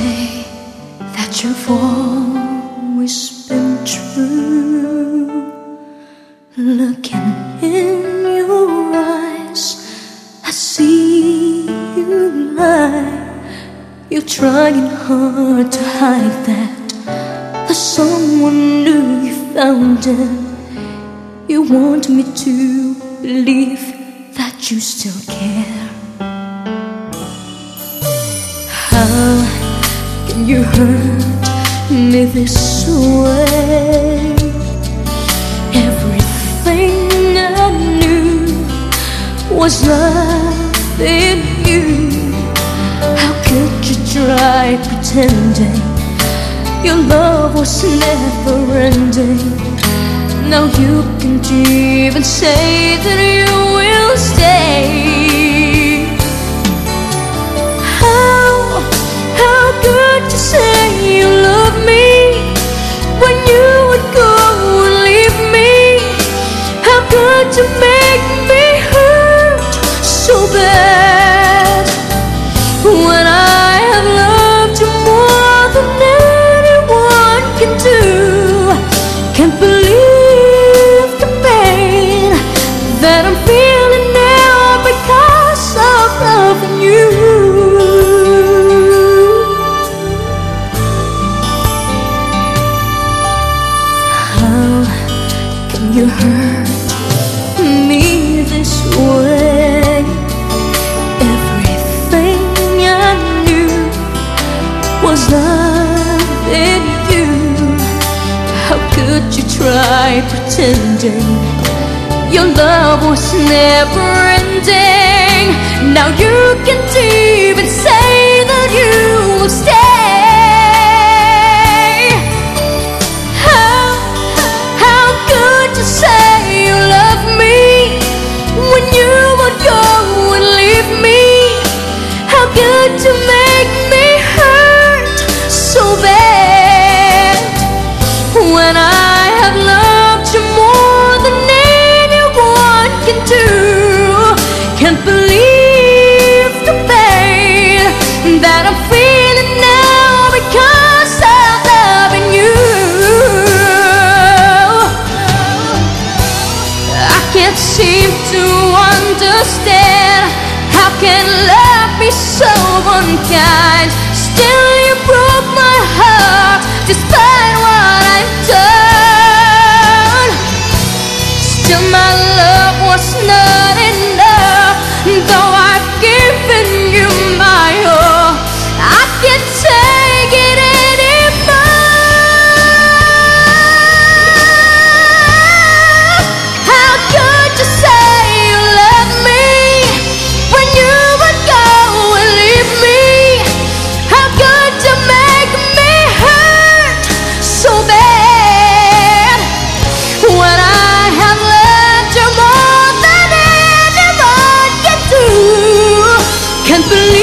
say that you've always been true. Looking in your eyes, I see you lie. You're trying hard to hide that there's someone new you found it. You want me to believe that you still care. How can you hurt me this way? Everything I knew was love in you. How could you try pretending your love was never ending? Now you can't even say that you will stay. How could you say you love me when you would go and leave me? How could you make me hurt so bad when I have loved you more than anyone can do? Can't believe the pain that I'm feeling now because of loving you. You hurt me this way. Everything I knew was love in you. How could you try pretending your love was never ending? Now you can't even say that you will stay. Say you love me when you would go and leave me. How could you make me hurt so bad when I have loved you more than anyone can do? Can't believe the pain that I'm feeling now because I'm loving you. Can't seem to understand how can love be so unkind. Still you broke my heart despite what I've done. Still my love was not enough, though I've given you my all. I can't take it anymore. Can't believe